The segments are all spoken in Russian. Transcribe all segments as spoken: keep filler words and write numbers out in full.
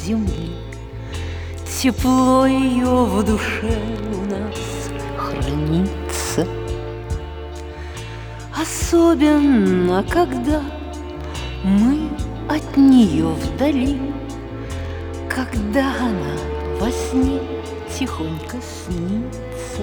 земли. Тепло ее в душе у нас хранится, особенно когда мы от нее вдали, когда она во сне тихонько снится.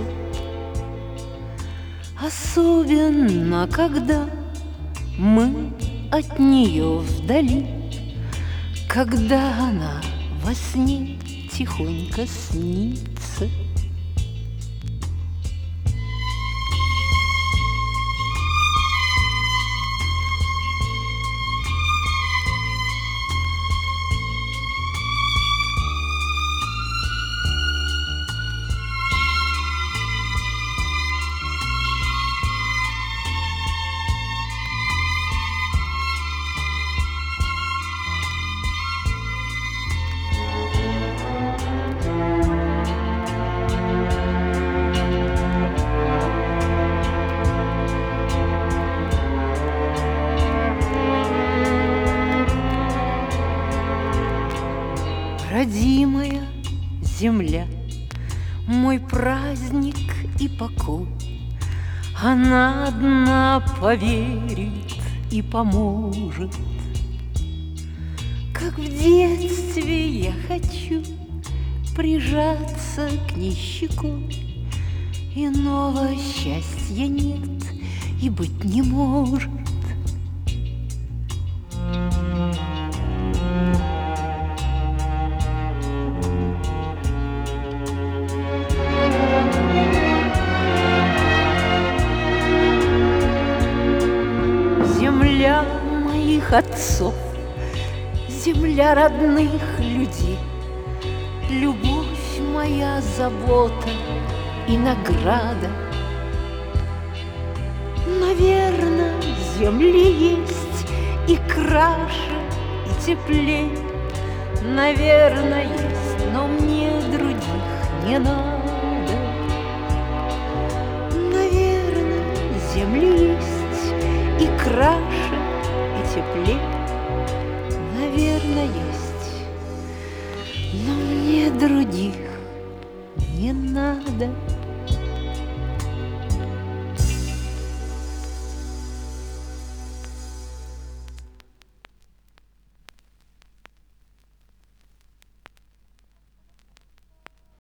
Особенно когда мы от нее вдали, когда она во сне тихонько снится. Родимая земля, мой праздник и покой, она одна поверит и поможет. Как в детстве я хочу прижаться к ней щекой, иного счастья нет и быть не может. Земля моих отцов, земля родных людей, любовь моя, забота и награда. Наверно, земли есть и краше, и теплей. Наверно, есть, но мне других не надо. Наверно, земли есть и краше, и теплее, наверно, есть, но мне других не надо.